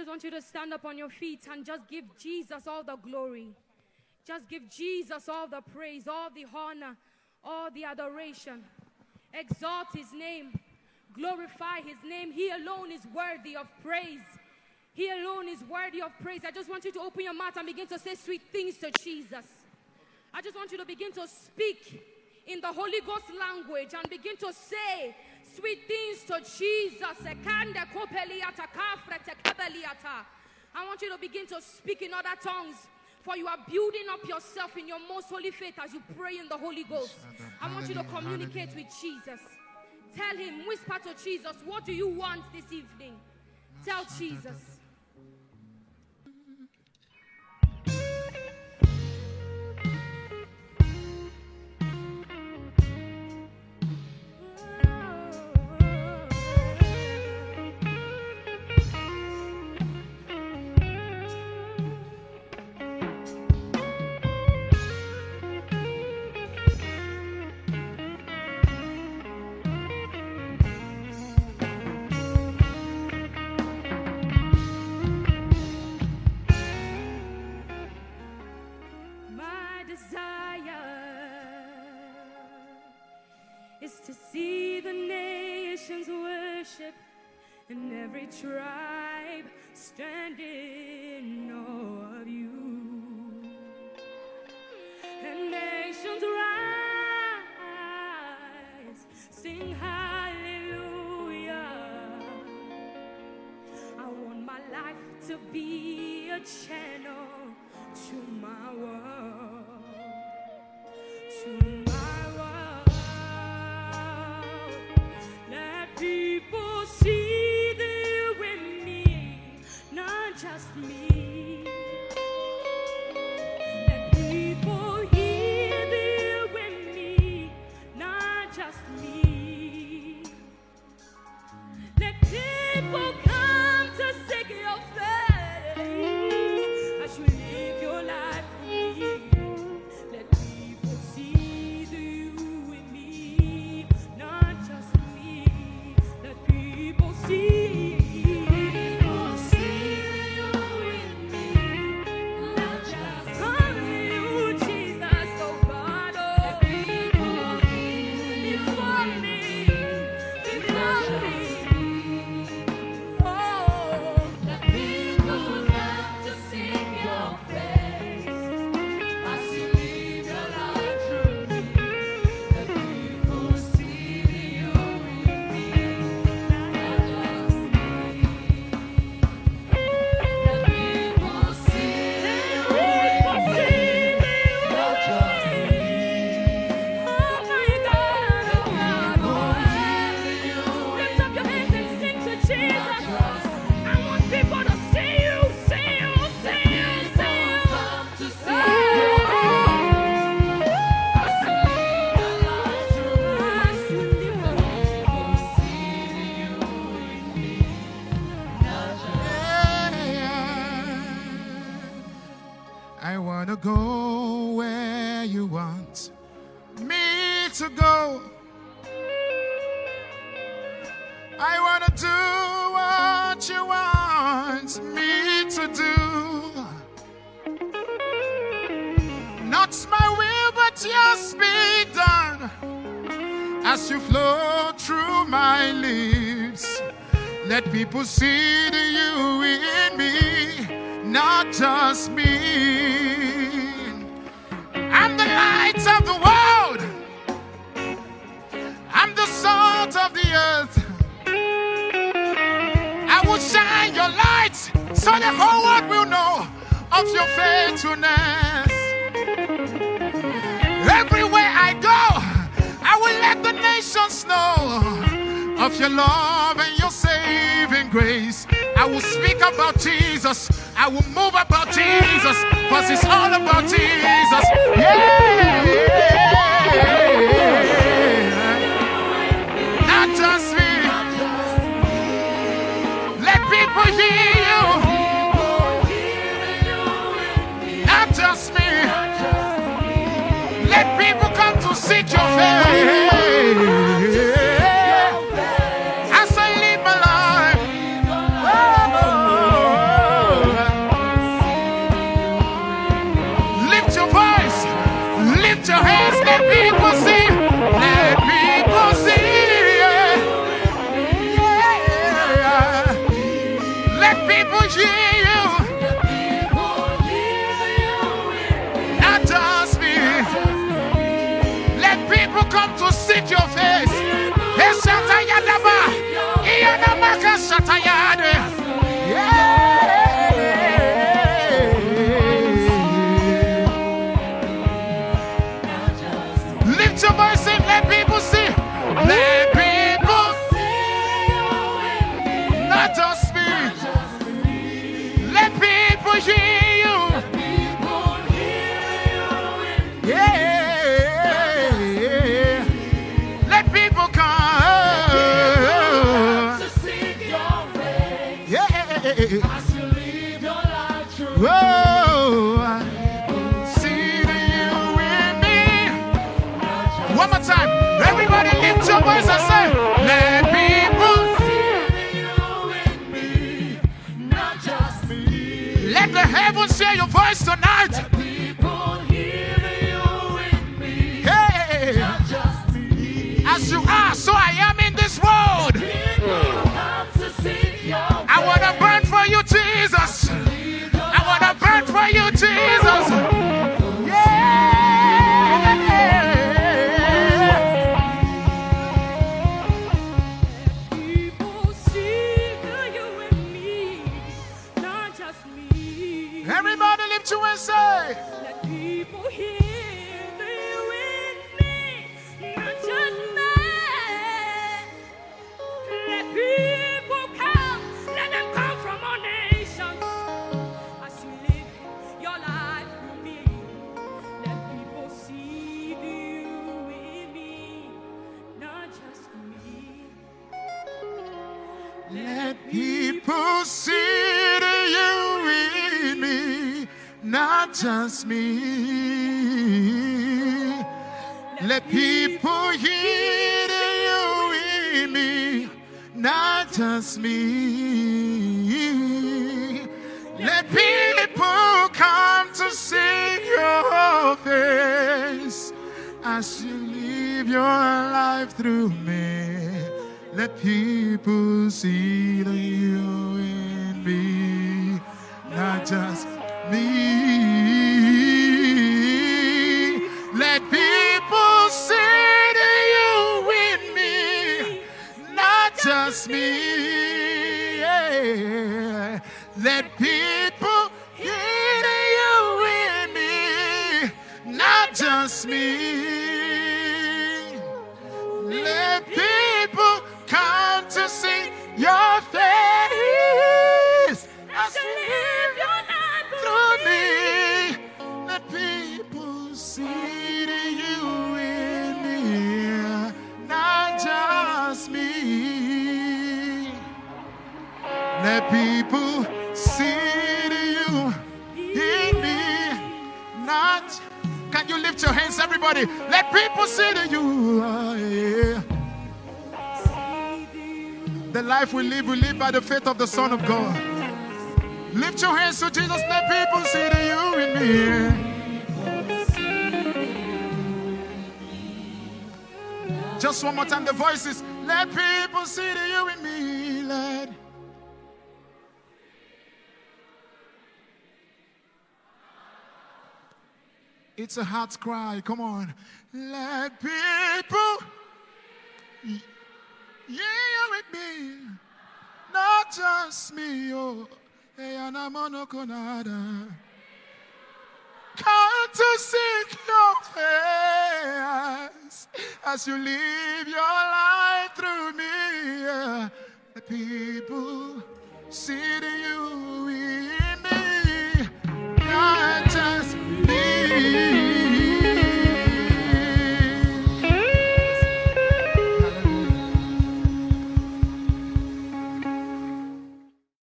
just want you to stand up on your feet and just give Jesus all the glory. Just give Jesus all the praise, all the honor, all the adoration. Exalt his name. Glorify his name. He alone is worthy of praise. He alone is worthy of praise. I just want you to open your mouth and begin to say sweet things to Jesus. I just want you to begin to speak in the Holy Ghost language and begin to say sweet things to Jesus. I want you to begin to speak in other tongues, for you are building up yourself in your most holy faith as you pray in the Holy Ghost. I want you to communicate with Jesus. Tell him, whisper to Jesus, what do you want this evening? Tell Jesus. To see the nations worship and every tribe stand in awe of you, and nations rise, sing hallelujah. I want my life to be a channel to my world, to my world. People see you in me, not just me. Let people hear you in me, not just me. Let people come to seek your face as you live your life for me. Let people see you in me, not just me. People see you in me, not just only you, Jesus, oh God, oh. People before me, oh. The people come to seek your face as you live your life through me. The people see you in me. I want to go where you want me to go. I want to do what you want me to do. Not my will, but yours be done. As you flow through my lips, let people see the you in me, not just me. I'm the light of the world. I'm the salt of the earth. I will shine your light so the whole world will know of your faithfulness. Everywhere I go, I will let the nations know of your love and your saving grace. I will speak about Jesus. I will move about Jesus, because it's all about Jesus. Yeah. Not just me. Let people hear you. Not just me. Let people come to seek your face. As I live my life. Oh. Let people hear you. Not just me. Let people come to seek your face. Lift your voice and let people see. Let people see you in me. Not just me. Let people hear you. Yeah. Let people come to seek your face. Yeah. As you live your life through. Whoa. See you in me. One more time. Everybody lift your voice and say, let people see you in me. Not just me. Let the heavens hear your voice tonight. Let people hear you in me. Hey. Not just me. As you are, so I am in this world. I want to burn for you, Jesus. I want to burn for you, Jesus. Let people see you in me, not just me. Everybody lift you and say, Let people hear you in me, not just me. Let people come, let them come from all nations. As you live your life through me, let people see you in me, not just me. let people see you in me, not just me. Let people hear you in me, not just me. Let people come to see your face as you live your life through me. Let people see the you in me, not just me. Let people see the you in me, not just me. Yeah. Let people hear you in me, not just me. Let people come to see your face as you live your life through me. Let people see you in me, not just me. Let people see you in me, not. Can you lift your hands, everybody? Let people see you. Yeah. The life we live by the faith of the Son of God. Lift your hands to Jesus. Let people see you in me. Just one more time, the voices. Let people see you in me. Let. It's a heart cry. Come on. Let people hear you with me. Not just me. Oh, come to seek your face as you live your life through me. The people see you